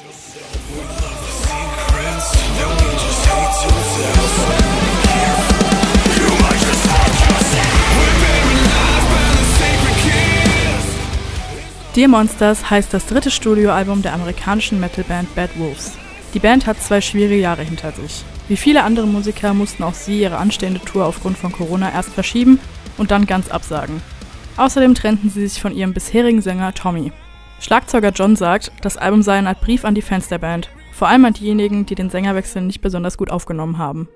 Dear Monsters heißt das dritte Studioalbum der amerikanischen Metalband Bad Wolves. Die Band hat 2 schwierige Jahre hinter sich. Wie viele andere Musiker mussten auch sie ihre anstehende Tour aufgrund von Corona erst verschieben und dann ganz absagen. Außerdem trennten sie sich von ihrem bisherigen Sänger Tommy. Schlagzeuger John sagt, das Album sei eine Art Brief an die Fans der Band, vor allem an diejenigen, die den Sängerwechsel nicht besonders gut aufgenommen haben.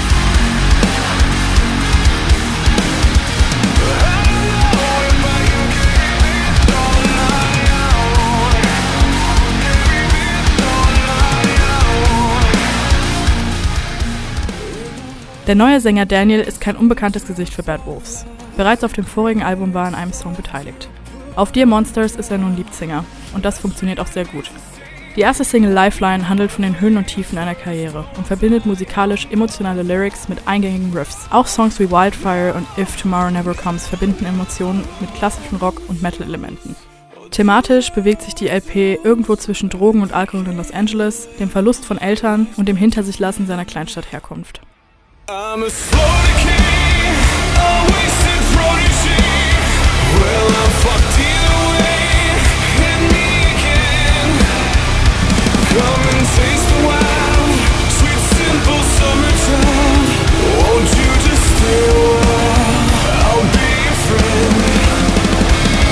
Der neue Sänger Daniel ist kein unbekanntes Gesicht für Bad Wolves. Bereits auf dem vorigen Album war er an einem Song beteiligt. Auf Dear Monsters ist er nun Leadsänger und das funktioniert auch sehr gut. Die erste Single Lifeline handelt von den Höhen und Tiefen einer Karriere und verbindet musikalisch emotionale Lyrics mit eingängigen Riffs. Auch Songs wie Wildfire und If Tomorrow Never Comes verbinden Emotionen mit klassischen Rock- und Metal-Elementen. Thematisch bewegt sich die LP irgendwo zwischen Drogen und Alkohol in Los Angeles, dem Verlust von Eltern und dem Hinter-sich-Lassen seiner Kleinstadtherkunft. I'm a slowly king, a wasted prodigy. Well, I'm fucked either way, hit me again. Come and taste the wild, sweet simple summertime. Won't you just stay a while, I'll be your friend.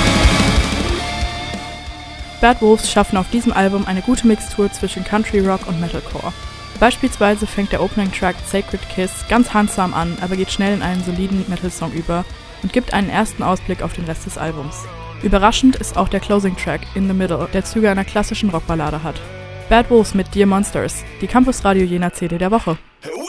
Bad Wolves schaffen auf diesem Album eine gute Mixtur zwischen Country Rock und Metalcore. Beispielsweise fängt der Opening-Track Sacred Kiss ganz handsam an, aber geht schnell in einen soliden Metal-Song über und gibt einen ersten Ausblick auf den Rest des Albums. Überraschend ist auch der Closing-Track In the Middle, der Züge einer klassischen Rockballade hat. Bad Wolves mit Dear Monsters, die Campus Radio Jena CD der Woche.